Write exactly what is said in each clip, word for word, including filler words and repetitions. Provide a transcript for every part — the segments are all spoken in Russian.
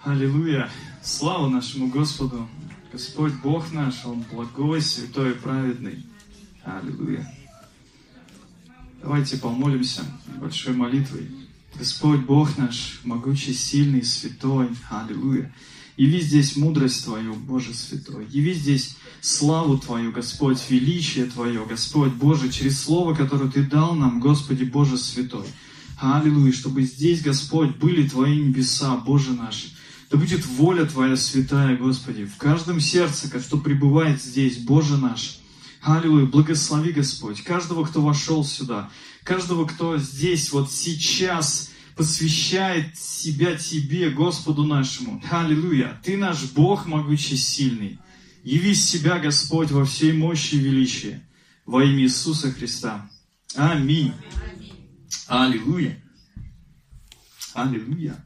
Аллилуйя! Слава нашему Господу! Господь Бог наш, Он благой, святой и праведный. Аллилуйя! Давайте помолимся большой молитвой. Господь Бог наш, могучий, сильный, святой. Аллилуйя! Яви здесь мудрость Твою, Боже святой. Яви здесь славу Твою, Господь, величие Твое, Господь Боже, через Слово, которое Ты дал нам, Господи Боже святой. Аллилуйя! Чтобы здесь, Господь, были Твои небеса, Боже наш. Да будет воля Твоя святая, Господи, в каждом сердце, что пребывает здесь, Боже наш. Аллилуйя, благослови, Господь, каждого, кто вошел сюда, каждого, кто здесь вот сейчас посвящает себя Тебе, Господу нашему. Аллилуйя, Ты наш Бог могучий, сильный. Яви себя, Господь, во всей мощи и величии, во имя Иисуса Христа. Аминь. Аллилуйя. Аллилуйя.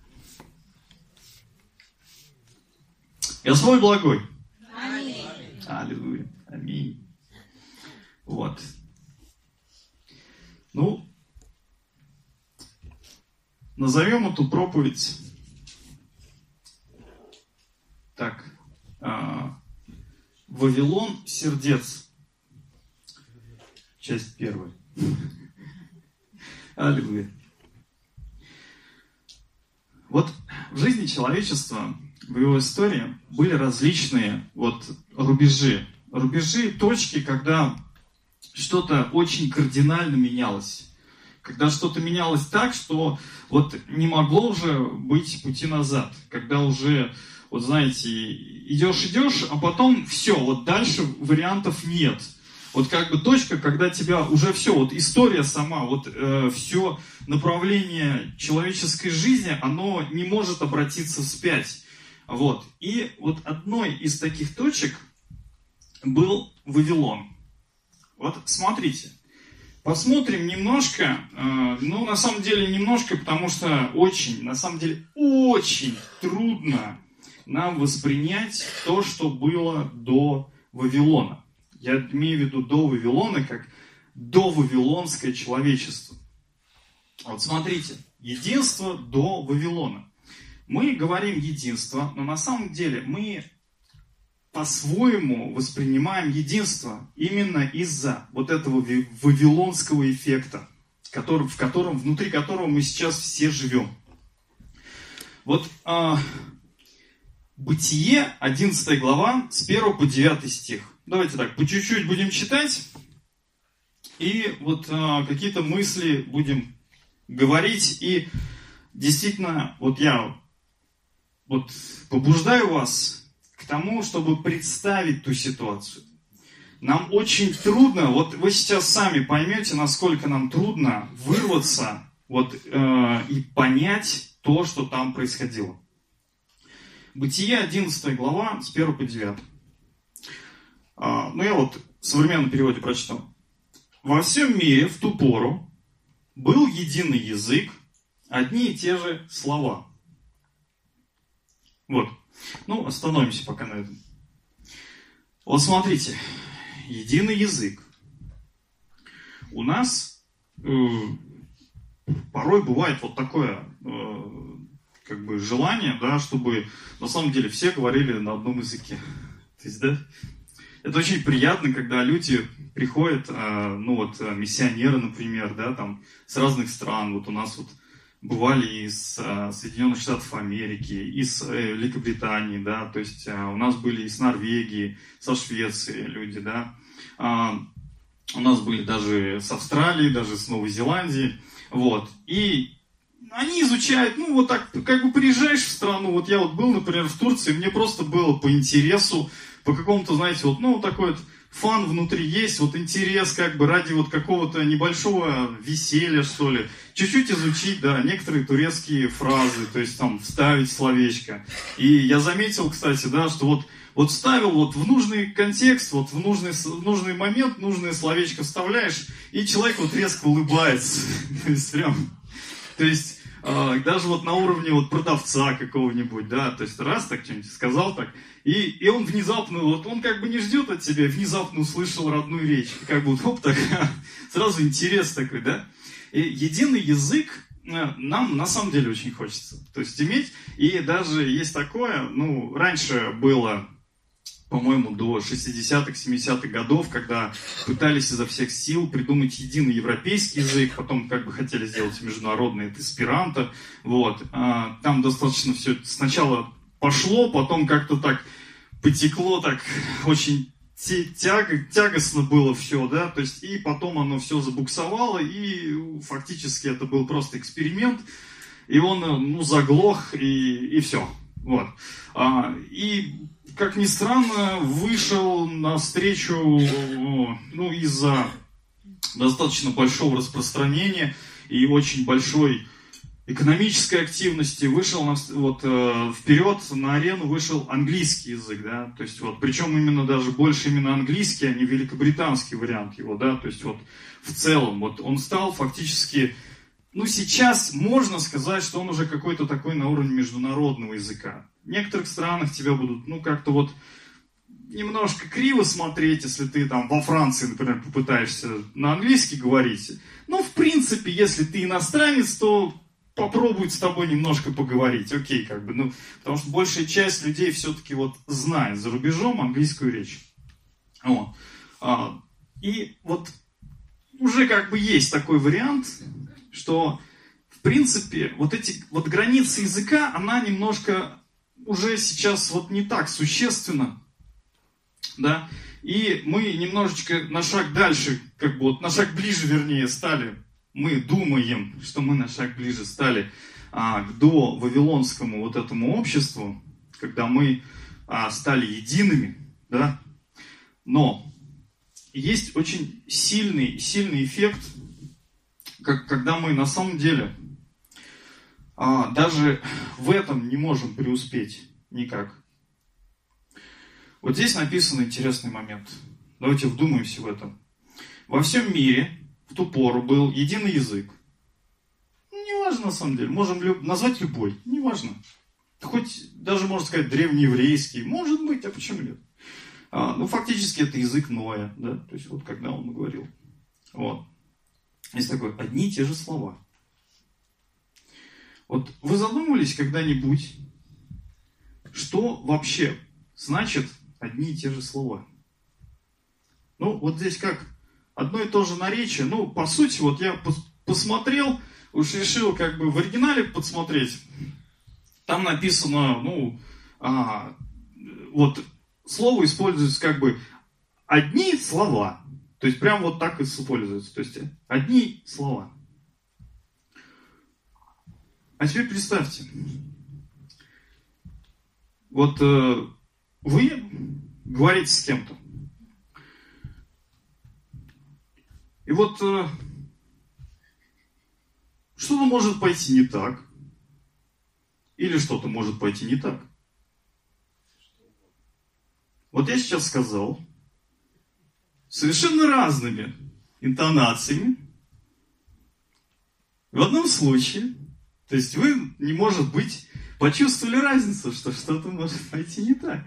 Господь благой. Аминь. Аллилуйя. Аминь. Вот. Ну, назовем эту проповедь так. А, Вавилон сердец. Часть первая. Аллилуйя. Вот в жизни человечества, в его истории были различные вот рубежи. Рубежи, точки, когда что-то очень кардинально менялось. Когда что-то менялось так, что вот не могло уже быть пути назад. Когда уже, вот знаете, идешь-идешь, а потом все, вот дальше вариантов нет. Вот как бы точка, когда тебя уже все, вот история сама, вот э, все направление человеческой жизни, оно не может обратиться вспять. Вот. И вот одной из таких точек был Вавилон. Вот смотрите, посмотрим немножко, э, ну на самом деле немножко, потому что очень, на самом деле очень трудно нам воспринять то, что было до Вавилона. Я имею в виду до Вавилона, как до вавилонское человечество. Вот смотрите, единство до Вавилона. Мы говорим единство, но на самом деле мы по-своему воспринимаем единство именно из-за вот этого вавилонского эффекта, который, в котором, внутри которого мы сейчас все живем. Вот а, Бытие, одиннадцатая глава, с первого по девятый стих. Давайте так, по чуть-чуть будем читать, и вот а, какие-то мысли будем говорить. И действительно, вот я вот побуждаю вас к тому, чтобы представить ту ситуацию. Нам очень трудно, вот вы сейчас сами поймете, насколько нам трудно вырваться вот, э, и понять то, что там происходило. Бытие, одиннадцатая глава, с первого по девятый. А, ну, я вот в современном переводе прочитал. «Во всем мире в ту пору был единый язык, одни и те же слова». Вот. Ну, остановимся пока на этом. Вот смотрите. Единый язык. У нас э, порой бывает вот такое э, как бы желание, да, чтобы на самом деле все говорили на одном языке. То есть, да, это очень приятно, когда люди приходят, э, ну вот миссионеры, например, да, там с разных стран. Вот у нас вот бывали из э, Соединенных Штатов Америки, из э, Великобритании, да, то есть э, у нас были из Норвегии, со Швеции люди, да, э, у нас были даже с Австралии, даже с Новой Зеландии, вот, и они изучают, ну вот так, как бы приезжаешь в страну, вот я вот был, например, в Турции, мне просто было по интересу, по какому-то, знаете, вот, ну, такой вот фан внутри есть, вот интерес как бы ради вот какого-то небольшого веселья, что ли, чуть-чуть изучить, да, некоторые турецкие фразы, то есть там вставить словечко. И я заметил, кстати, да, что вот, вот вставил вот в нужный контекст, вот в нужный, в нужный момент нужное словечко вставляешь, и человек вот резко улыбается. То есть прям, то есть даже вот на уровне вот продавца какого-нибудь, да, то есть раз так что-нибудь сказал так, и, и он внезапно, вот он как бы не ждет от тебя, внезапно услышал родную речь, как бы вот хоп, так, сразу интерес такой, да. И единый язык, нам на самом деле очень хочется. То есть иметь, и даже есть такое, ну, раньше было, по-моему, до шестидесятых, семидесятых годов, когда пытались изо всех сил придумать единый европейский язык, потом как бы хотели сделать международный, это эсперанто, вот. А, там достаточно все сначала пошло, потом как-то так потекло, так очень тяго, тягостно было все, да, то есть и потом оно все забуксовало, и фактически это был просто эксперимент, и он, ну, заглох, и, и все, вот. А, и, как ни странно, вышел навстречу, ну, из-за достаточно большого распространения и очень большой экономической активности вышел на, вот, э, вперед на арену вышел английский язык, да, то есть вот, причем именно даже больше именно английский, а не великобританский вариант его, да, то есть вот в целом, вот он стал фактически, ну сейчас можно сказать, что он уже какой-то такой на уровне международного языка. В некоторых странах тебя будут, ну как-то вот немножко криво смотреть, если ты там во Франции, например, попытаешься на английский говорить, но в принципе, если ты иностранец, то попробует с тобой немножко поговорить, окей, как бы, ну, потому что большая часть людей все-таки вот знает за рубежом английскую речь. Вот. А, и вот уже как бы есть такой вариант, что, в принципе, вот эти вот границы языка, она немножко уже сейчас вот не так существенна, да, и мы немножечко на шаг дальше, как бы вот на шаг ближе, вернее, стали. Мы думаем, что мы на шаг ближе стали а, к довавилонскому вот этому обществу, когда мы а, стали едиными, да? Но есть очень сильный, сильный эффект, как, когда мы на самом деле а, даже в этом не можем преуспеть никак. Вот здесь написан интересный момент. Давайте вдумаемся в это. Во всем мире в ту пору был единый язык. Неважно, на самом деле. Можем люб... назвать любой. Неважно. Хоть даже, можно сказать, древнееврейский. Может быть, а почему нет? А, ну, фактически, это язык Ноя. Да? То есть, вот когда он говорил. Вот. Есть такое, одни и те же слова. Вот вы задумывались когда-нибудь, что вообще значит одни и те же слова? Ну, вот здесь как... Одно и то же наречие, ну, по сути, вот я посмотрел, уж решил как бы в оригинале подсмотреть. Там написано, ну, а, вот слово используется как бы одни слова. То есть прям вот так и используется. То есть одни слова. А теперь представьте. Вот э, вы говорите с кем-то. И вот э, что-то может пойти не так. Или что-то может пойти не так. Вот я сейчас сказал совершенно разными интонациями. В одном случае, то есть вы, не может быть, почувствовали разницу, что что-то может пойти не так.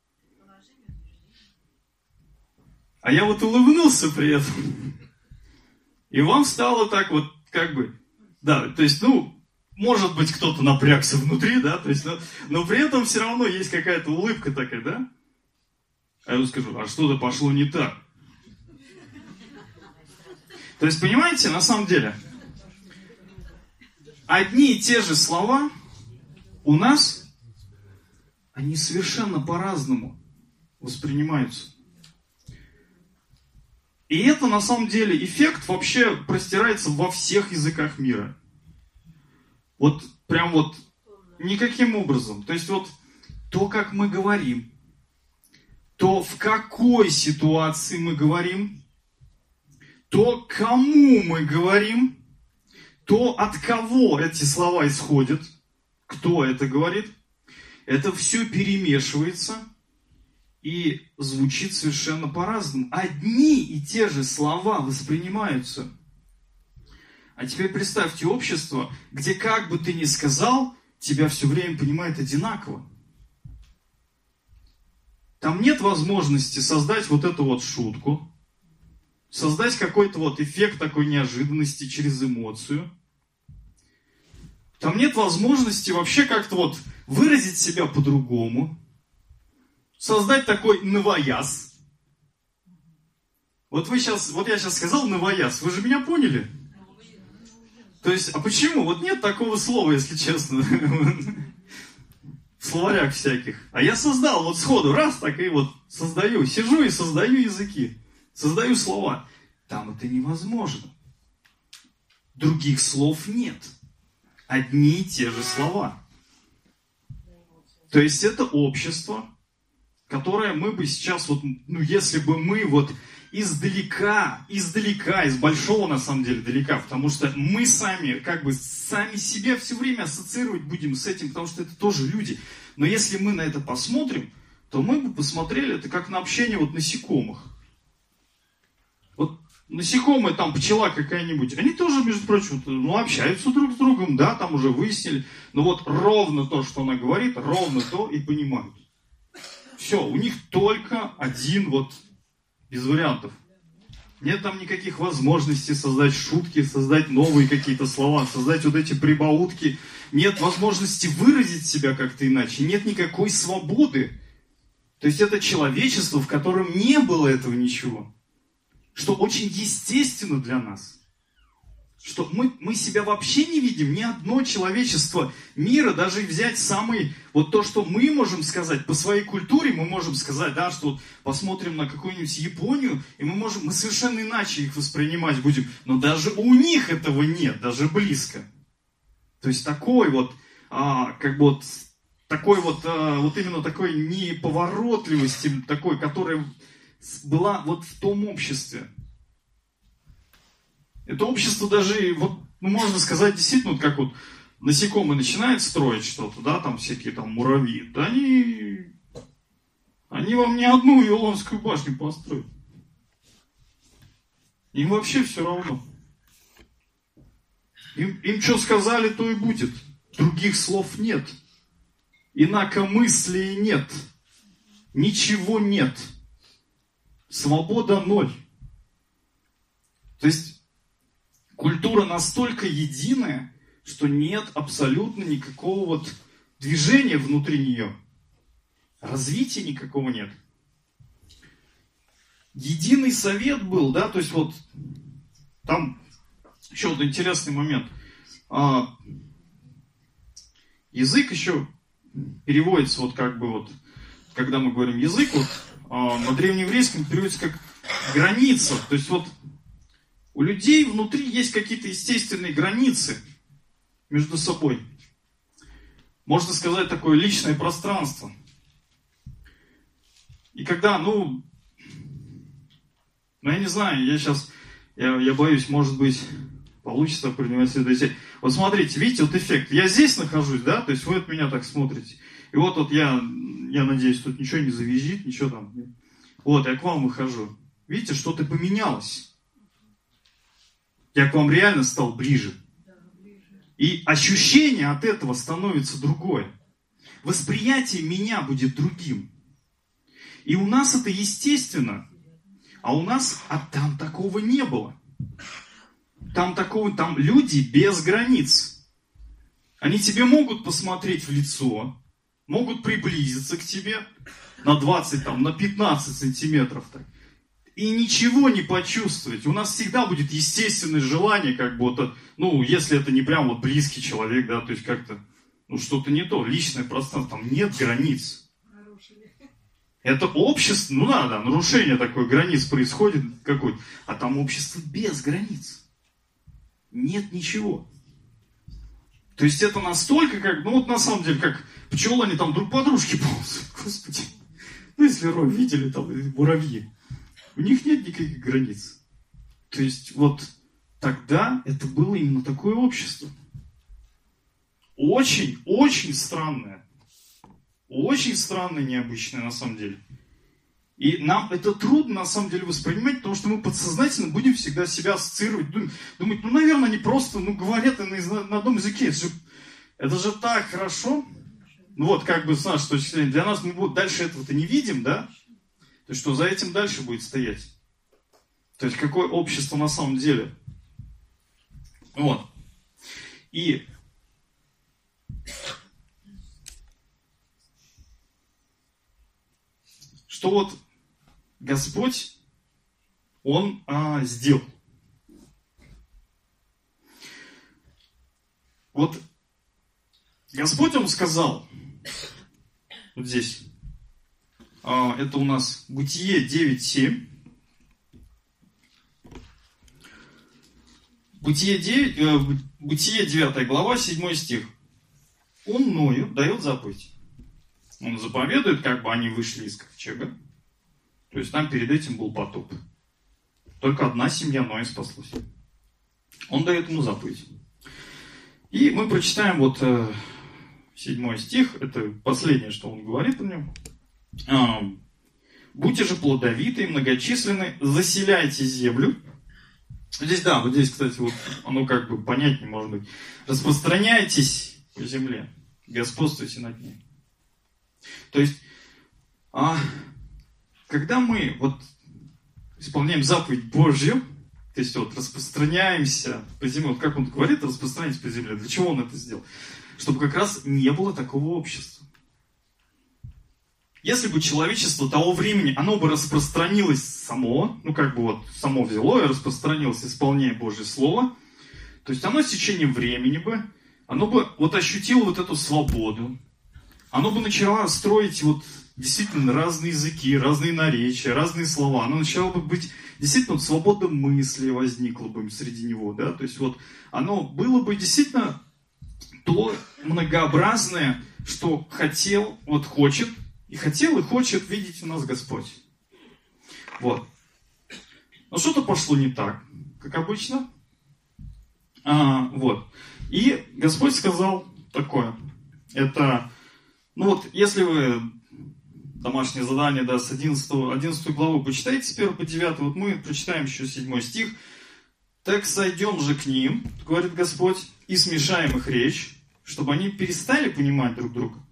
А я вот улыбнулся при этом. И вам стало так вот, как бы, да, то есть, ну, может быть, кто-то напрягся внутри, да, то есть, но, но при этом все равно есть какая-то улыбка такая, да? А я скажу, а что-то пошло не так. То есть, понимаете, на самом деле, одни и те же слова у нас, они совершенно по-разному воспринимаются. И это, на самом деле, эффект вообще простирается во всех языках мира. Вот прям вот никаким образом. То есть вот то, как мы говорим, то в какой ситуации мы говорим, то кому мы говорим, то от кого эти слова исходят, кто это говорит, это все перемешивается и звучит совершенно по-разному. Одни и те же слова воспринимаются. А теперь представьте общество, где как бы ты ни сказал, тебя все время понимают одинаково. Там нет возможности создать вот эту вот шутку, создать какой-то вот эффект такой неожиданности через эмоцию. Там нет возможности вообще как-то вот выразить себя по-другому, создать такой новояз. Вот вы сейчас, вот я сейчас сказал новояз, вы же меня поняли? То есть, а почему? Вот нет такого слова, если честно, в словарях всяких. А я создал вот сходу, раз, так и вот создаю, сижу и создаю языки, создаю слова. Там это невозможно. Других слов нет. Одни и те же слова. То есть это общество, которое мы бы сейчас, вот, ну если бы мы вот издалека, издалека, из большого на самом деле далека, потому что мы сами, как бы сами себя все время ассоциировать будем с этим, потому что это тоже люди. Но если мы на это посмотрим, то мы бы посмотрели это как на общение вот насекомых. Вот насекомые, там пчела какая-нибудь, они тоже, между прочим, ну, общаются друг с другом, да, там уже выяснили. Но вот ровно то, что она говорит, ровно то и понимают. Все, у них только один вот, без вариантов. Нет там никаких возможностей создать шутки, создать новые какие-то слова, создать вот эти прибаутки. Нет возможности выразить себя как-то иначе. Нет никакой свободы. То есть это человечество, в котором не было этого ничего. Что очень естественно для нас. Что мы, мы себя вообще не видим, ни одно человечество мира, даже взять самый, вот то, что мы можем сказать по своей культуре, мы можем сказать, да, что вот посмотрим на какую-нибудь Японию, и мы можем, мы совершенно иначе их воспринимать будем, но даже у них этого нет, даже близко. То есть такой вот, а, как бы вот, такой вот, а, вот именно такой неповоротливости, такой, которая была вот в том обществе. Это общество даже, вот, ну, можно сказать, действительно, вот как вот насекомые начинают строить что-то, да, там всякие там муравьи, да они, они вам не одну Вавилонскую башню построят. Им вообще все равно. Им, им что сказали, то и будет. Других слов нет. Инакомыслия нет. Ничего нет. Свобода ноль. То есть культура настолько единая, что нет абсолютно никакого вот движения внутри нее. Развития никакого нет. Единый совет был, да, то есть вот там еще вот интересный момент. А, язык еще переводится вот как бы вот, когда мы говорим язык, вот а, на древнееврейском переводится как граница, то есть вот у людей внутри есть какие-то естественные границы между собой. Можно сказать, такое личное пространство. И когда, ну, ну я не знаю, я сейчас, я, я боюсь, может быть, получится принимать следующее. Вот смотрите, видите, вот эффект. Я здесь нахожусь, да, то есть вы от меня так смотрите. И вот, вот я, я надеюсь, тут ничего не завизжит, ничего там. Вот, я к вам выхожу. Видите, что-то поменялось. Я к вам реально стал ближе. И ощущение от этого становится другое. Восприятие меня будет другим. И у нас это естественно. А у нас, а там такого не было. Там такого, там люди без границ. Они тебе могут посмотреть в лицо, могут приблизиться к тебе на двадцать, там, на пятнадцать сантиметров. Так. И ничего не почувствовать. У нас всегда будет естественное желание, как будто, ну, если это не прям вот близкий человек, да, то есть как-то, ну, что-то не то, личное пространство, там нет границ. Это общество, ну да, да, нарушение такой границ происходит какое-то, а там общество без границ. Нет ничего. То есть это настолько, как, ну вот на самом деле, как пчелы, они там друг по дружке ползают, господи. Ну, если рой видели, там, муравьи. У них нет никаких границ. То есть вот тогда это было именно такое общество. Очень, очень странное. Очень странное, необычное на самом деле. И нам это трудно на самом деле воспринимать, потому что мы подсознательно будем всегда себя ассоциировать, думать, думать ну, наверное, они просто ну, говорят на, на одном языке. Это же, это же так хорошо. Ну вот, как бы с нашей точки зрения, для нас мы дальше этого-то не видим, да? То есть, что за этим дальше будет стоять? То есть, какое общество на самом деле? Вот. И что вот Господь, Он а, сделал. Вот Господь, Он сказал, вот здесь, а, это у нас Бытие девять семь. Бытие, девять, э, Бытие девятая глава, седьмой стих. Он Ною дает заповедь. Он заповедует, как бы они вышли из ковчега. То есть там перед этим был потоп. Только одна семья Ноя спаслась. Он дает ему заповедь. И мы прочитаем вот э, седьмой стих. Это последнее, что он говорит о нем. А, «Будьте же плодовиты и многочисленны, заселяйте землю». Здесь, да, вот здесь, кстати, вот оно как бы понятнее может быть. «Распространяйтесь по земле, господствуйте над ней». То есть, а, когда мы вот исполняем заповедь Божью, то есть вот распространяемся по земле, вот как он говорит, распространяйтесь по земле, для чего он это сделал? Чтобы как раз не было такого общества. Если бы человечество того времени, оно бы распространилось само, ну как бы вот само взяло и распространилось, исполняя Божье Слово, то есть оно с течением времени бы, оно бы вот ощутило вот эту свободу, оно бы начало строить вот действительно разные языки, разные наречия, разные слова, оно начало бы быть, действительно вот свобода мысли возникла бы среди него, да, то есть вот оно было бы действительно то многообразное, что хотел, вот хочет, и хотел, и хочет видеть у нас Господь. Вот. Но что-то пошло не так, как обычно. А, вот. И Господь сказал такое. Это, ну вот, если вы домашнее задание, да, с одиннадцатой, одиннадцатой главы почитаете с первого по девятый, вот мы прочитаем еще седьмой стих. «Так сойдем же к ним, говорит Господь, и смешаем их речь, чтобы они перестали понимать друг друга».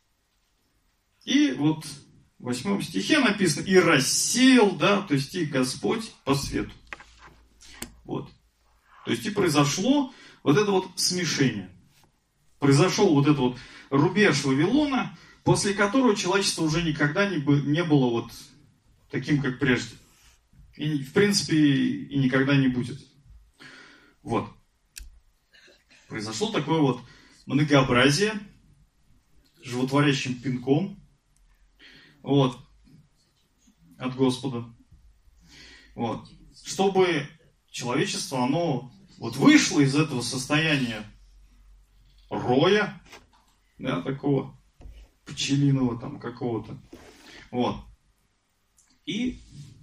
И вот в восьмом стихе написано, и рассеял, да, то есть и Господь по свету. Вот. То есть и произошло вот это вот смешение. Произошел вот этот вот рубеж Вавилона, после которого человечество уже никогда не, бы, не было вот таким, как прежде. И в принципе и никогда не будет. Вот. Произошло такое вот многообразие, животворящим пинком, вот, от Господа. Вот. Чтобы человечество, оно вот вышло из этого состояния роя, да, такого пчелиного там какого-то, вот, и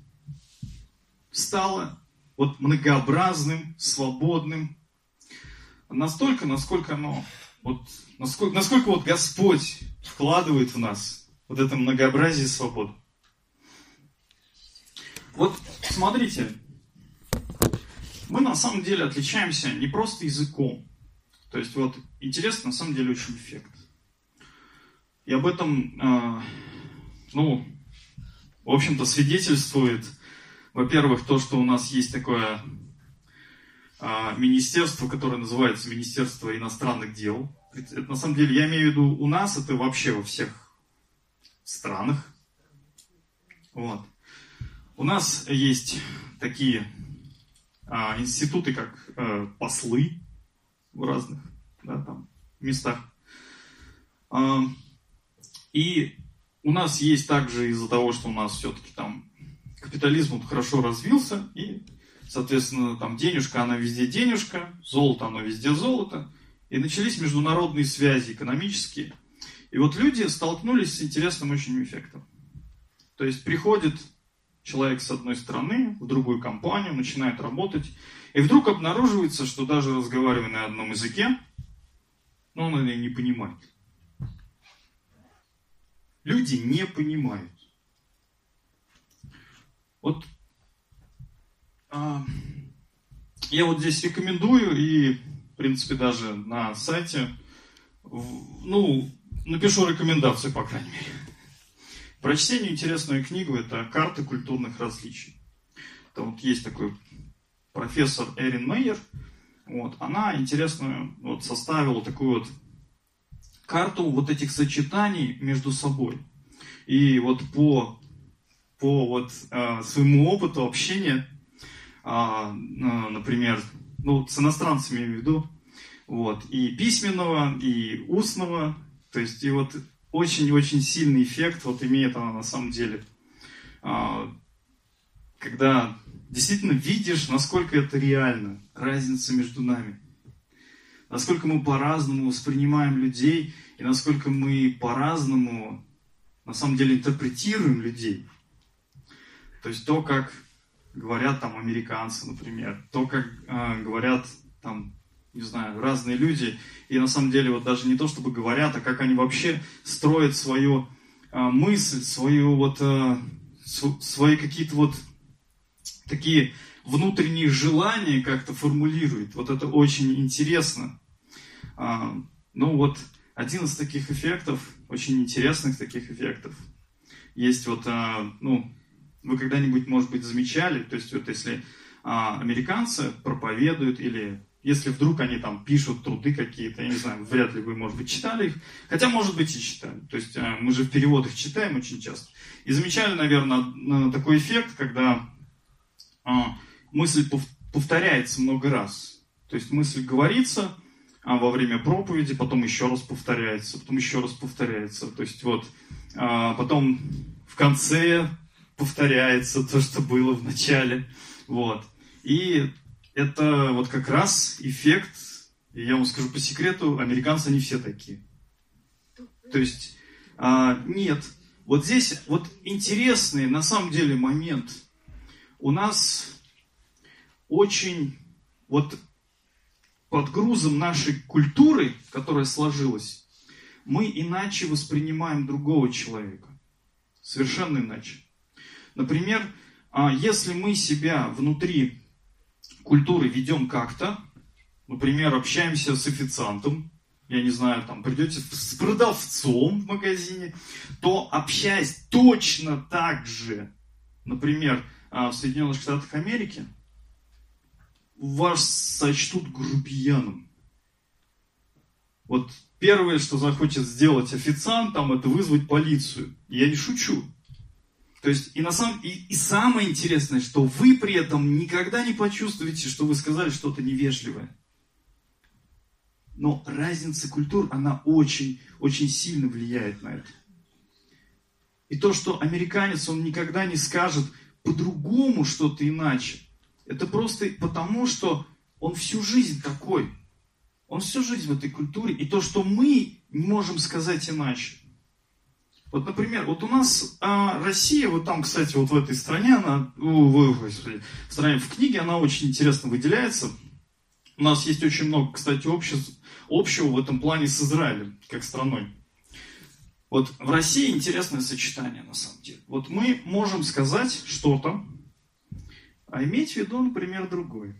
стало вот многообразным, свободным, настолько, насколько оно, вот, насколько, насколько вот Господь вкладывает в нас вот это многообразие и свободу. Вот смотрите, мы на самом деле отличаемся не просто языком. То есть вот интересно, на самом деле очень эффект. И об этом, э, ну, в общем-то, свидетельствует, во-первых, то, что у нас есть такое э, министерство, которое называется Министерство иностранных дел. Это, на самом деле, я имею в виду у нас, это вообще во всех странах. Вот. У нас есть такие а, институты, как а, послы в разных, да, там, местах. А, и у нас есть также из-за того, что у нас все-таки там капитализм вот хорошо развился, и, соответственно, там денежка, она везде денежка, золото, оно везде золото, и начались международные связи экономические. И вот люди столкнулись с интересным очень эффектом. То есть приходит человек с одной стороны в другую компанию, начинает работать, и вдруг обнаруживается, что даже разговаривая на одном языке, но он это не понимает. Люди не понимают. Вот а, я вот здесь рекомендую, и в принципе даже на сайте, ну, напишу рекомендацию, по крайней мере. Прочтение интересную книгу, это «Карты культурных различий». Там вот есть такой профессор Эрин Мейер. Вот, она интересную вот, составила такую вот карту вот этих сочетаний между собой. И вот по, по вот, э, своему опыту общения, э, э, например, ну, с иностранцами я имею в виду, вот, и письменного, и устного, то есть и вот очень-очень сильный эффект вот имеет она на самом деле, э, когда действительно видишь, насколько это реально, разница между нами. Насколько мы по-разному воспринимаем людей, и насколько мы по-разному, на самом деле, интерпретируем людей. То есть то, как говорят там американцы, например, то, как э, говорят там, не знаю, разные люди, и на самом деле вот даже не то, чтобы говорят, а как они вообще строят свою э, мысль, свою вот, э, св- свои какие-то вот такие внутренние желания как-то формулируют. Вот это очень интересно. А, ну вот, один из таких эффектов, очень интересных таких эффектов, есть вот, а, ну, вы когда-нибудь, может быть, замечали, то есть вот если а, американцы проповедуют, или если вдруг они там пишут труды какие-то, я не знаю, вряд ли вы, может быть, читали их, хотя, может быть, и читали, то есть а, мы же в переводах читаем очень часто, и замечали, наверное, такой эффект, когда а, мысль повторяется много раз, то есть мысль говорится, а во время проповеди, потом еще раз повторяется, потом еще раз повторяется. То есть вот, а потом в конце повторяется то, что было в начале. Вот. И это вот как раз эффект, и я вам скажу по секрету, американцы не все такие. То есть, а, нет. Вот здесь вот интересный на самом деле момент. У нас очень вот под грузом нашей культуры, которая сложилась, мы иначе воспринимаем другого человека. Совершенно иначе. Например, если мы себя внутри культуры ведем как-то, например, общаемся с официантом, я не знаю, там придете с продавцом в магазине, то общаясь точно так же, например, в Соединенных Штатах Америки, вас сочтут грубияном. Вот первое, что захочет сделать официант, там, это вызвать полицию. Я не шучу. То есть, и, на самом, и, и самое интересное, что вы при этом никогда не почувствуете, что вы сказали что-то невежливое. Но разница культур, она очень, очень сильно влияет на это. И то, что американец, он никогда не скажет по-другому что-то иначе, это просто потому, что он всю жизнь такой. Он всю жизнь в этой культуре. И то, что мы не можем сказать иначе. Вот, например, вот у нас а, Россия, вот там, кстати, вот в этой стране, она, о, господи, в стране в книге она очень интересно выделяется. У нас есть очень много, кстати, общего, общего в этом плане с Израилем, как страной. Вот в России интересное сочетание, на самом деле. Вот мы можем сказать что-то, а иметь в виду, например, другое.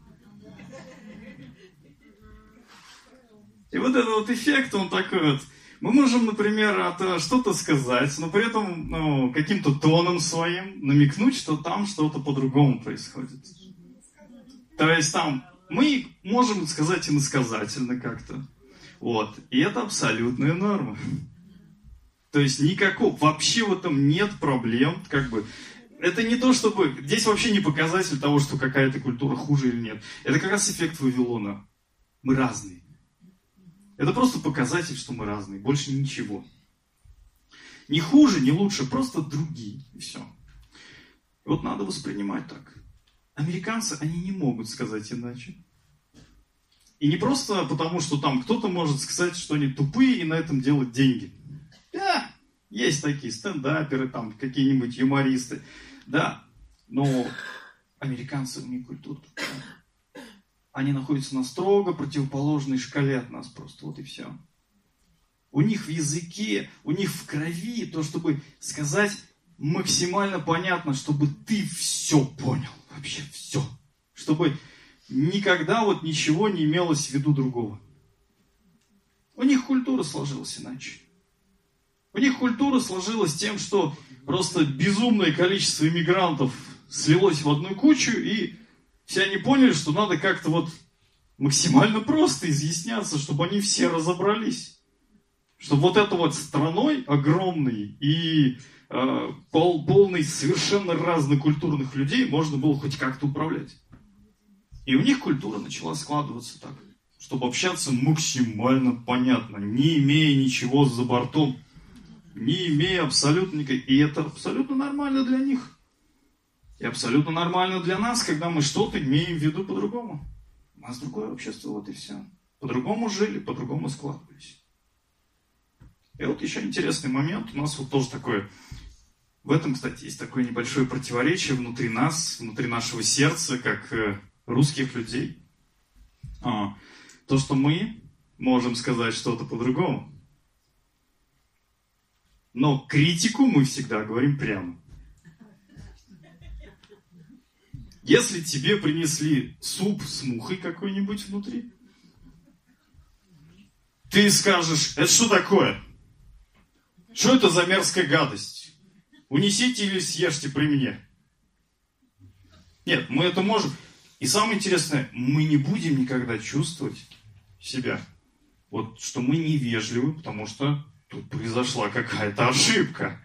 И вот этот вот эффект, он такой вот. Мы можем, например, что-то сказать, но при этом ну, каким-то тоном своим намекнуть, что там что-то по-другому происходит. То есть там мы можем сказать иносказательно как-то. Вот. И это абсолютная норма. То есть никакого, вообще в этом нет проблем, как бы. Это не то, чтобы... Здесь вообще не показатель того, что какая-то культура хуже или нет. Это как раз эффект Вавилона. Мы разные. Это просто показатель, что мы разные. Больше ничего. Не хуже, не лучше, просто другие. И все. И вот надо воспринимать так. Американцы, они не могут сказать иначе. И не просто потому, что там кто-то может сказать, что они тупые и на этом делать деньги. Да, есть такие стендаперы, там какие-нибудь юмористы. Да, но американцы, у них культура такая. Они находятся на строго противоположной шкале от нас просто, вот и все. У них в языке, у них в крови то, чтобы сказать максимально понятно, чтобы ты все понял, вообще все. Чтобы никогда вот ничего не имелось в виду другого. У них культура сложилась иначе. У них культура сложилась тем, что просто безумное количество иммигрантов слилось в одну кучу, и все они поняли, что надо как-то вот максимально просто изъясняться, чтобы они все разобрались. Чтобы вот этой вот страной огромной и э, пол, полной совершенно разнокультурных людей можно было хоть как-то управлять. И у них культура начала складываться так, чтобы общаться максимально понятно, не имея ничего за бортом, не имея абсолютно никакой. И это абсолютно нормально для них. И абсолютно нормально для нас, когда мы что-то имеем в виду по-другому. У нас другое общество, вот и все. По-другому жили, по-другому складывались. И вот еще интересный момент. У нас вот тоже такое... В этом, кстати, есть такое небольшое противоречие внутри нас, внутри нашего сердца, как русских людей. А, то, что мы можем сказать что-то по-другому. Но критику мы всегда говорим прямо. Если тебе принесли суп с мухой какой-нибудь внутри, ты скажешь, это что такое? Что это за мерзкая гадость? Унесите или съешьте при мне. Нет, мы это можем. И самое интересное, мы не будем никогда чувствовать себя, вот, что мы невежливы, потому что тут произошла какая-то ошибка.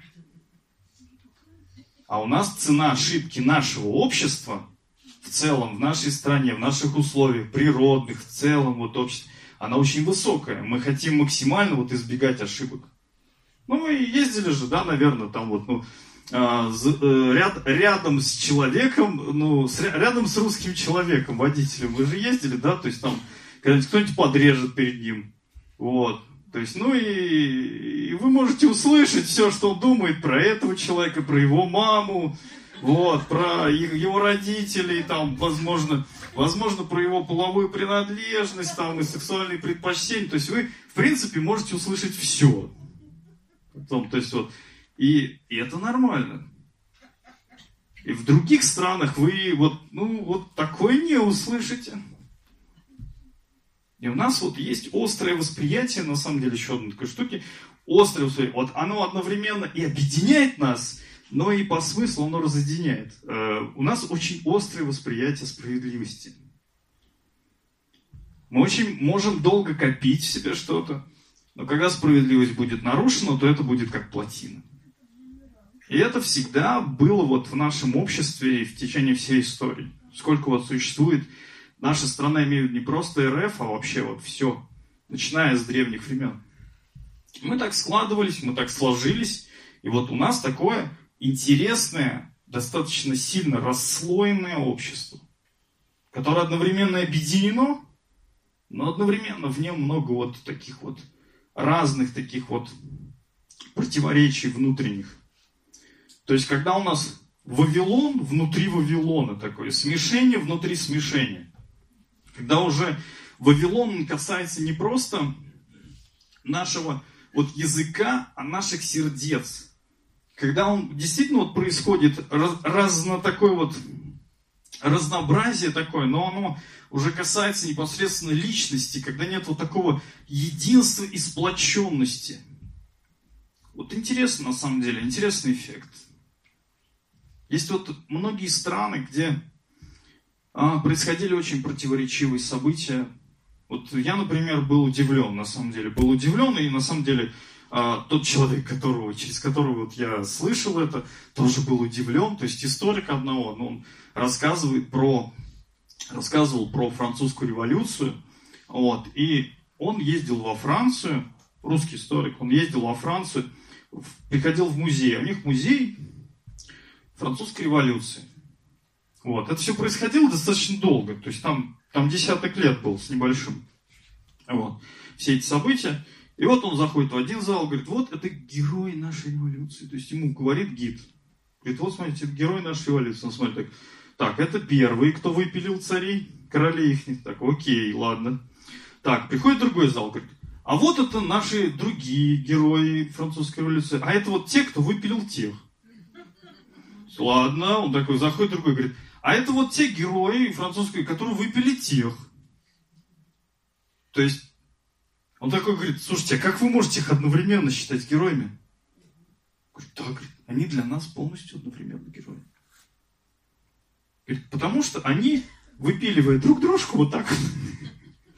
А у нас цена ошибки нашего общества в целом, в нашей стране, в наших условиях, природных, в целом, вот обществе, она очень высокая. Мы хотим максимально вот избегать ошибок. Ну, мы ездили же, да, наверное, там вот, ну, а, з, э, ряд, рядом с человеком, ну, с, рядом с русским человеком, водителем, вы же ездили, да, то есть там, когда-нибудь кто-нибудь подрежет перед ним, вот. То есть, ну и, и вы можете услышать все, что он думает про этого человека, про его маму, вот, про его родителей, там, возможно, возможно, про его половую принадлежность, там, и сексуальные предпочтения. То есть вы, в принципе, можете услышать все. Потом, то есть, вот, и, и это нормально. И в других странах вы вот, ну, вот такое не услышите. И у нас вот есть острое восприятие, на самом деле, еще одной такой штуки, острое восприятие. Вот оно одновременно и объединяет нас, но и по смыслу оно разъединяет. Uh, у нас очень острое восприятие справедливости. Мы очень можем долго копить в себе что-то, но когда справедливость будет нарушена, то это будет как плотина. И это всегда было вот в нашем обществе и в течение всей истории. Сколько вот существует, наша страна имеет не просто эр эф, а вообще вот все, начиная с древних времен. Мы так складывались, мы так сложились, и вот у нас такое интересное, достаточно сильно расслоенное общество, которое одновременно объединено, но одновременно в нем много вот таких вот разных таких вот противоречий внутренних. То есть, когда у нас Вавилон внутри Вавилона такое, смешение внутри смешения. Когда уже Вавилон касается не просто нашего вот языка, а наших сердец. Когда он действительно вот происходит раз, разно такое вот разнообразие такое, но оно уже касается непосредственно личности, когда нет вот такого единства и сплоченности. Вот интересно на самом деле, интересный эффект. Есть вот многие страны, где а, происходили очень противоречивые события. Вот я, например, был удивлен, на самом деле, был удивлен, и на самом деле а, тот человек, которого, через которого вот я слышал это, тоже был удивлен. То есть историк одного, ну, он рассказывает про, рассказывал про французскую революцию, вот, и он ездил во Францию, русский историк, он ездил во Францию, приходил в музей, у них музей французской революции. Вот. Это все происходило достаточно долго, то есть там, там десяток лет был с небольшим. Вот. Все эти события. И вот он заходит в один зал, говорит, вот это герой нашей революции. То есть ему говорит гид. Говорит, вот смотрите, это герой нашей революции. Он смотрит так, так, это первый, кто выпилил царей, королей их. Так, окей, ладно. Так, приходит другой зал, говорит, а вот это наши другие герои французской революции. А это вот те, кто выпилил тех. Ладно, он такой заходит, другой говорит, а это вот те герои французские, которые выпили тех. То есть, он такой говорит, слушайте, а как вы можете их одновременно считать героями? Говорит, да, говорит, они для нас полностью одновременно герои. Говорит, потому что они, выпиливая друг дружку вот так,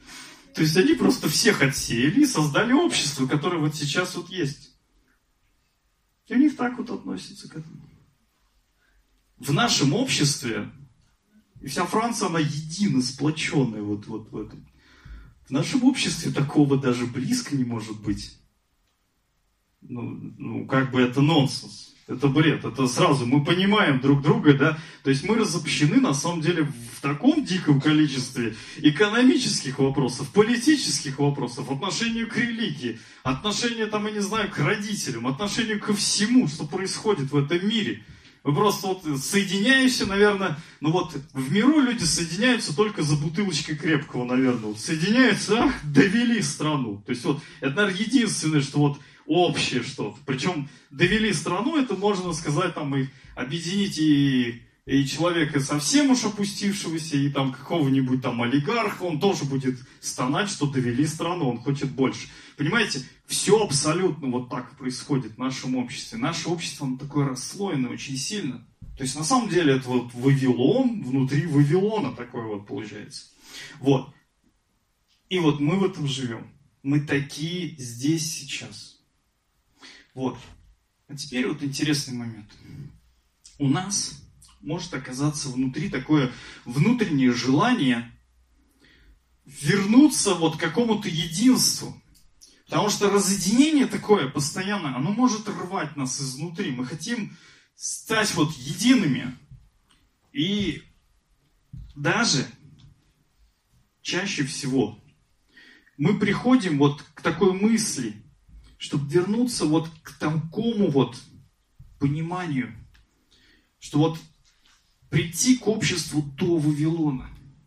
То есть они просто всех отсеяли и создали общество, которое вот сейчас вот есть. И у них так вот относятся к этому. В нашем обществе, и вся Франция, она едина, сплоченная вот, вот в этом. В нашем обществе такого даже близко не может быть. Ну, ну, как бы это нонсенс. Это бред. Это сразу мы понимаем друг друга, да. То есть мы разобщены на самом деле в таком диком количестве экономических вопросов, политических вопросов, отношению к религии, отношению, там, я не знаю, к родителям, отношению ко всему, что происходит в этом мире. Мы просто вот соединяемся, наверное, ну вот в миру люди соединяются только за бутылочкой крепкого, наверное. Вот соединяются, ах, довели страну. То есть вот это, наверное, единственное, что вот общее что-то. Причем довели страну, это можно сказать, там, и объединить и, и человека совсем уж опустившегося, и там какого-нибудь там олигарха, он тоже будет стонать, что довели страну, он хочет больше. Понимаете, все абсолютно вот так происходит в нашем обществе. Наше общество, оно такое расслоенное очень сильно. То есть на самом деле это вот Вавилон внутри Вавилона такое вот получается. Вот. И вот мы в этом живем. Мы такие здесь сейчас. Вот. А теперь вот интересный момент. У нас может оказаться внутри такое внутреннее желание вернуться вот к какому-то единству. Потому что разъединение такое постоянно, оно может рвать нас изнутри. Мы хотим стать вот едиными. И даже чаще всего мы приходим вот к такой мысли, чтобы вернуться вот к такому вот пониманию, что вот прийти к обществу до Вавилона.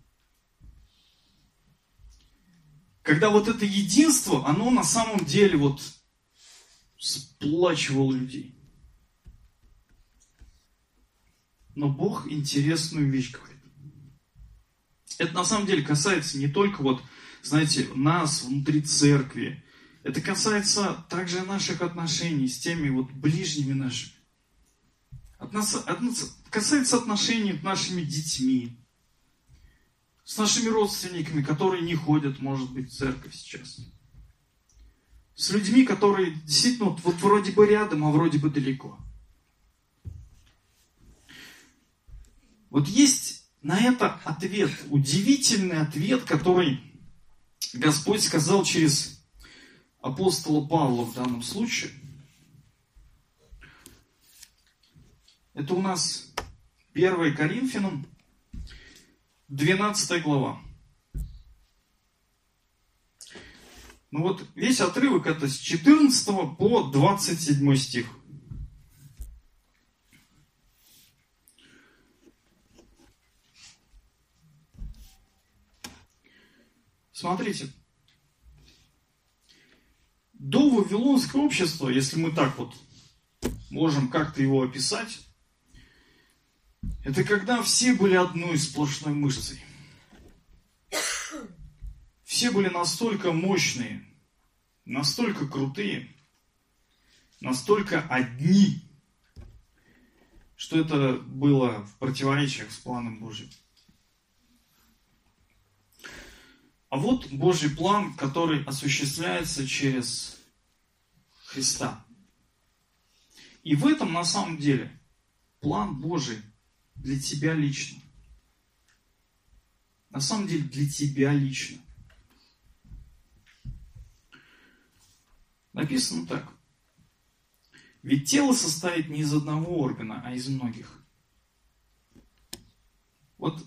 Когда вот это единство, оно на самом деле вот сплачивало людей. Но Бог интересную вещь говорит. Это на самом деле касается не только вот, знаете, нас внутри церкви. Это касается также наших отношений с теми вот ближними нашими. От нас, от нас, касается отношений с нашими детьми, с нашими родственниками, которые не ходят, может быть, в церковь сейчас. С людьми, которые действительно вот, вот вроде бы рядом, а вроде бы далеко. Вот есть на это ответ, удивительный ответ, который Господь сказал через апостола Павла в данном случае. Это у нас первое Коринфянам, двенадцатая глава. Ну вот весь отрывок это с четырнадцатого по двадцать седьмой стих. Смотрите. До Вавилонского общества, если мы так вот можем как-то его описать, это когда все были одной сплошной мышцей. Все были настолько мощные, настолько крутые, настолько одни, что это было в противоречиях с планом Божьим. А вот Божий план, который осуществляется через Христа. И в этом на самом деле план Божий для тебя лично. На самом деле для тебя лично. Написано так. Ведь тело состоит не из одного органа, а из многих. Вот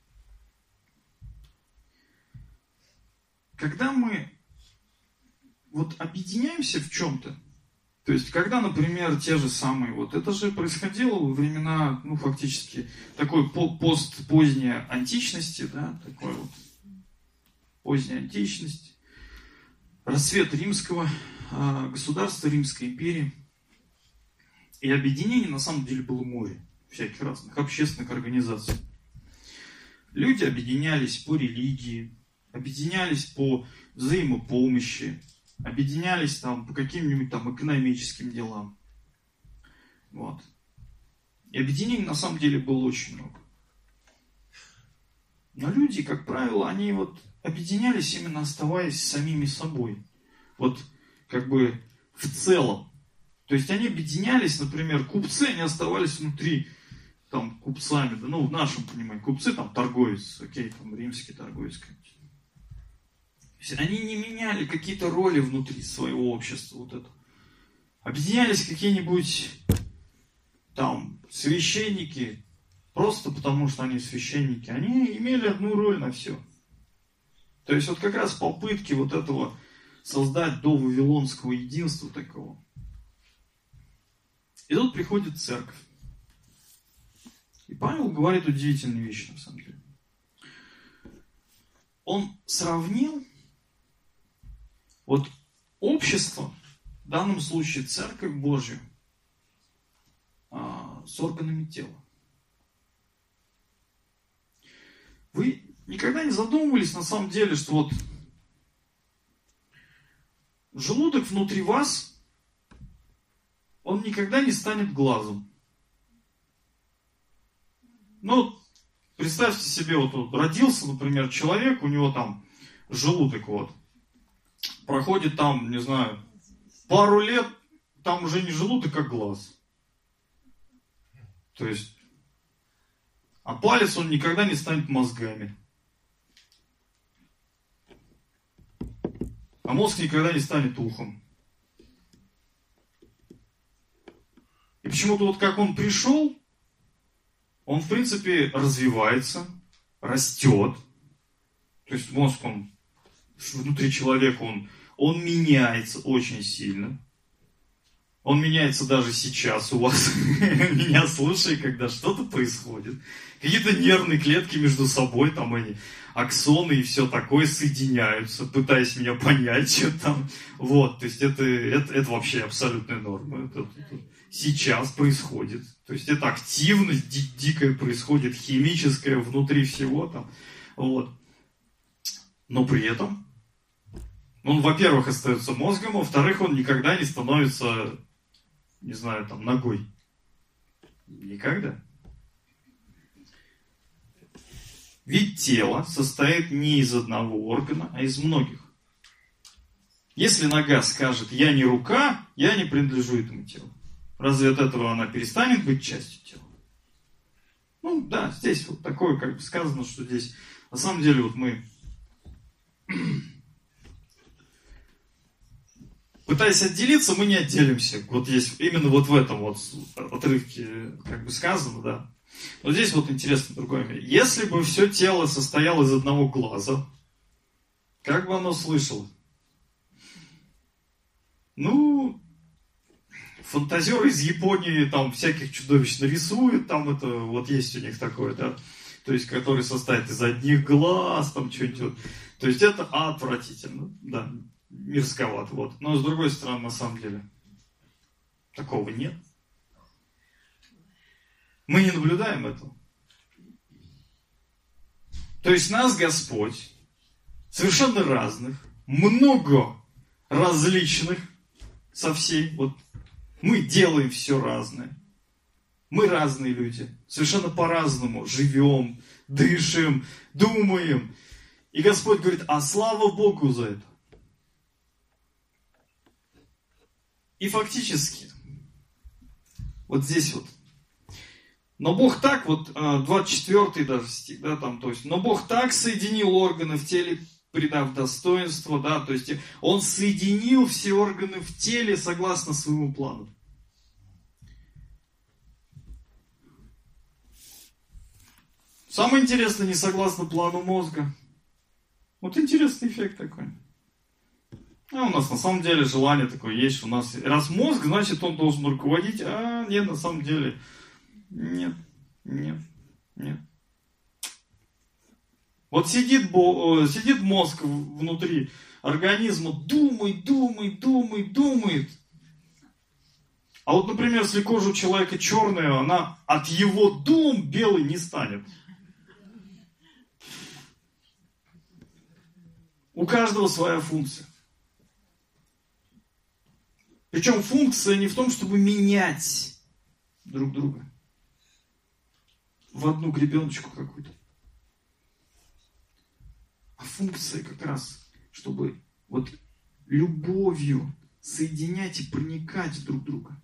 когда мы вот объединяемся в чем-то, то есть, когда, например, те же самые, вот это же происходило во времена, ну, фактически, такой пост поздней античности, да, такой вот поздняя античность, расцвет римского э, государства, Римской империи. И объединение, на самом деле, было море всяких разных общественных организаций. Люди объединялись по религии, объединялись по взаимопомощи, объединялись там по каким-нибудь там экономическим делам. Вот. И объединений на самом деле было очень много. Но люди, как правило, они вот объединялись именно оставаясь самими собой. Вот как бы в целом. То есть они объединялись, например, купцы, они оставались внутри там купцами, да, ну в нашем понимании, купцы там торговец, окей, там римский торговец. То есть они не меняли какие-то роли внутри своего общества, вот это. Объединялись какие-нибудь там священники, просто потому что они священники, они имели одну роль на все. То есть вот как раз попытки вот этого создать до вавилонского единства такого. И тут приходит церковь. И Павел говорит удивительные вещи, на самом деле. Он сравнил вот общество, в данном случае Церковь Божью, с органами тела. Вы никогда не задумывались, на самом деле, что вот желудок внутри вас, он никогда не станет глазом. Ну, представьте себе, вот, вот родился, например, человек, у него там желудок вот, проходит там, не знаю, пару лет, там уже не желудок, а глаз. То есть, а палец он никогда не станет мозгами. А мозг никогда не станет ухом. И почему-то вот как он пришел, он в принципе развивается, растет. То есть мозг, он внутри человека, он, он меняется очень сильно. Он меняется даже сейчас у вас, меня слушая, когда что-то происходит. Какие-то нервные клетки между собой, там они, аксоны и все такое соединяются, пытаясь меня понять, что там. Вот, то есть это, это, это вообще абсолютная норма. Это, это сейчас происходит. То есть это активность ди- дикая происходит, химическая внутри всего там. Вот. Но при этом он, во-первых, остается мозгом, а во-вторых, он никогда не становится, не знаю, там, ногой. Никогда. Ведь тело состоит не из одного органа, а из многих. Если нога скажет, я не рука, я не принадлежу этому телу. Разве от этого она перестанет быть частью тела? Ну да, здесь вот такое, как бы сказано, что здесь, на самом деле, вот мы, пытаясь отделиться, мы не отделимся. Вот есть именно вот в этом вот отрывке, как бы сказано, да. Но здесь вот интересно другое. Если бы все тело состояло из одного глаза, как бы оно слышало? Ну, фантазеры из Японии там всяких чудовищ нарисуют, там это, вот есть у них такое, да, то есть, который состоит из одних глаз, там что-нибудь, вот. То есть, это отвратительно, да, мерзковато, вот. Но, с другой стороны, на самом деле, такого нет. Мы не наблюдаем этого. То есть, нас Господь, совершенно разных, много различных, со всей, вот, мы делаем все разное. Мы разные люди. Совершенно по-разному живем, дышим, думаем. И Господь говорит, а слава Богу за это. И фактически, вот здесь вот, но Бог так, вот двадцать четвёртый даже стих, да, там, то есть, но Бог так соединил органы в теле, придав достоинство, да, то есть Он соединил все органы в теле согласно своему плану. Самое интересное, не согласно плану мозга. Вот интересный эффект такой. А у нас на самом деле желание такое есть, что у нас, раз мозг, значит он должен руководить, а нет, на самом деле, нет, нет, нет. Вот сидит, сидит мозг внутри организма, думает, думает, думает, думает. А вот, например, если кожа у человека черная, она от его дум белой не станет. У каждого своя функция. Причем функция не в том, чтобы менять друг друга в одну гребеночку какую-то. а функция как раз, чтобы вот любовью соединять и проникать друг в друга.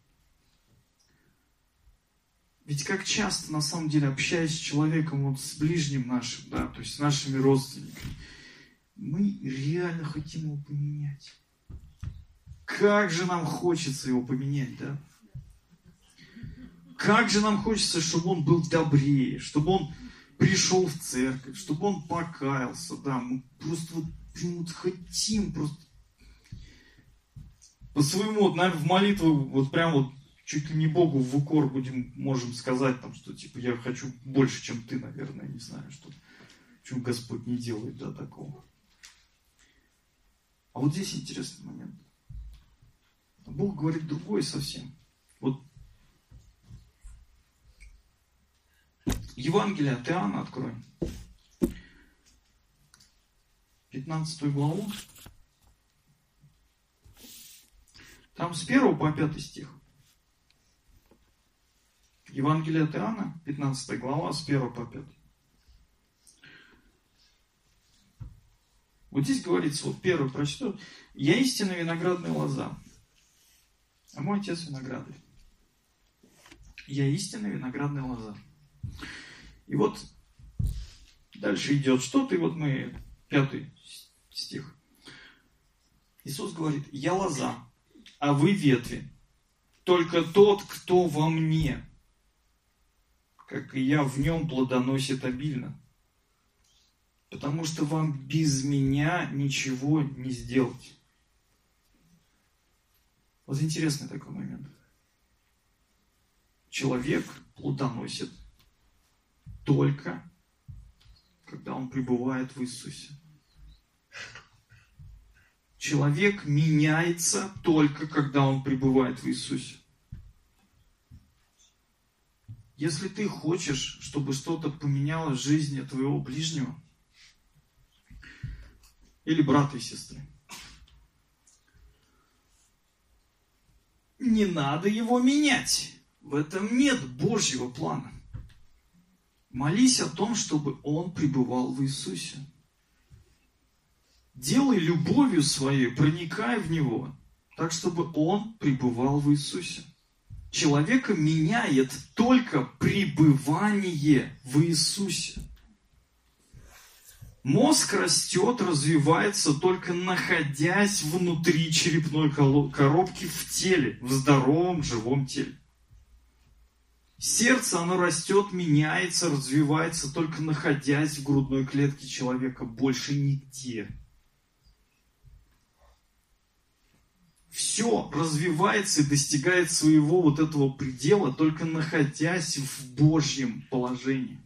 Ведь как часто, на самом деле, общаясь с человеком, вот с ближним нашим, да, то есть с нашими родственниками, мы реально хотим его поменять. Как же нам хочется его поменять, да? Как же нам хочется, чтобы он был добрее, чтобы он пришел в церковь, чтобы он покаялся, да, мы просто вот, вот хотим просто по своему, вот, наверное, в молитву, вот прям вот чуть ли не Богу в укор будем, можем сказать, там, что типа я хочу больше, чем ты, наверное, не знаю, что, почему Господь не делает, да, такого. А вот здесь интересный момент. Бог говорит другое совсем. Вот Евангелие от Иоанна откроем. пятнадцатую главу. Там с первого по пятый стих. Евангелие от Иоанна, пятнадцатая глава, с первого по пятый. Вот здесь говорится, вот первый прочту. «Я истинно виноградная лоза, а мой отец виноградарь». «Я истинно виноградная лоза». И вот дальше идет что-то, и вот мы, пятый стих. Иисус говорит: «Я лоза, а вы ветви. Только тот, кто во мне, как и я в нем, плодоносит обильно. Потому что вам без меня ничего не сделать». Вот интересный такой момент. Человек плодоносит только когда он пребывает в Иисусе. Человек меняется только когда он пребывает в Иисусе. Если ты хочешь, чтобы что-то поменялось в жизни твоего ближнего или брата и сестры, не надо его менять. В этом нет Божьего плана. Молись о том, чтобы он пребывал в Иисусе. Делай любовью своей, проникай в него, так, чтобы он пребывал в Иисусе. Человека меняет только пребывание в Иисусе. Мозг растет, развивается, только находясь внутри черепной коробки в теле, в здоровом живом теле. Сердце, оно растет, меняется, развивается, только находясь в грудной клетке человека, больше нигде. Все развивается и достигает своего вот этого предела, только находясь в Божьем положении.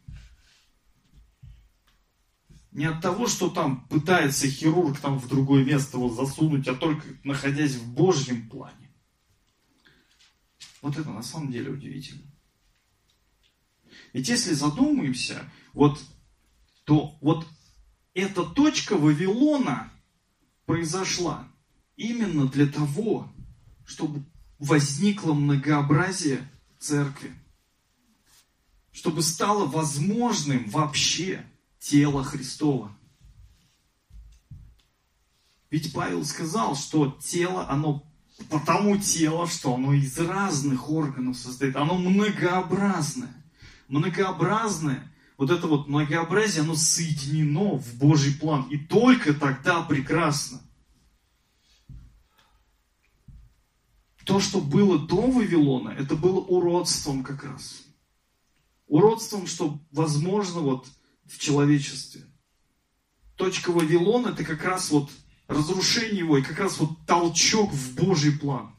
Не от того, что там пытается хирург там в другое место вот засунуть, а только находясь в Божьем плане. Вот это на самом деле удивительно. Ведь если задумаемся, вот, то вот эта точка Вавилона произошла именно для того, чтобы возникло многообразие церкви, чтобы стало возможным вообще тело Христово. Ведь Павел сказал, что тело, оно потому тело, что оно из разных органов состоит, оно многообразное. Многообразное, вот это вот многообразие, оно соединено в Божий план. И только тогда прекрасно. То, что было до Вавилона, это было уродством как раз. Уродством, что возможно вот в человечестве. Точка Вавилона, это как раз вот разрушение его, и как раз вот толчок в Божий план.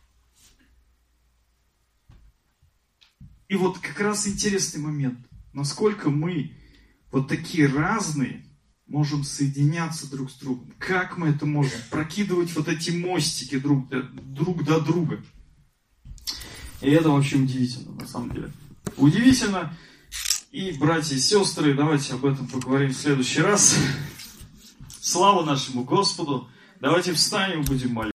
И вот как раз интересный момент, насколько мы вот такие разные можем соединяться друг с другом. Как мы это можем? Прокидывать вот эти мостики друг до, друг до друга. И это вообще удивительно, на самом деле. Удивительно. И, братья и сестры, давайте об этом поговорим в следующий раз. Слава нашему Господу. Давайте встанем и будем молиться.